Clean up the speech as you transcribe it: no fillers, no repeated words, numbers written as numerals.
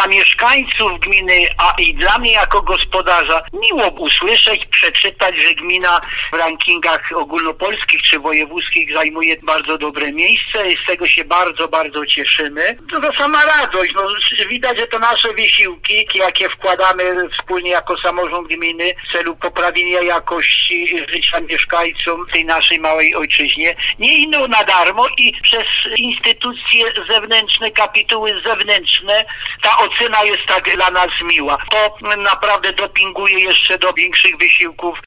dla mieszkańców gminy, a i dla mnie jako gospodarza miło usłyszeć, przeczytać, że gmina w rankingach ogólnopolskich czy wojewódzkich zajmuje bardzo dobre miejsce i z tego się bardzo, bardzo cieszymy. To sama radość. Widać, że to nasze wysiłki, jakie wkładamy wspólnie jako samorząd gminy w celu poprawienia jakości życia mieszkańcom tej naszej małej ojczyźnie, nie idą na darmo i przez instytucje zewnętrzne, kapituły zewnętrzne ta ocena jest tak dla nas miła. To naprawdę dopinguje jeszcze do większych wysiłków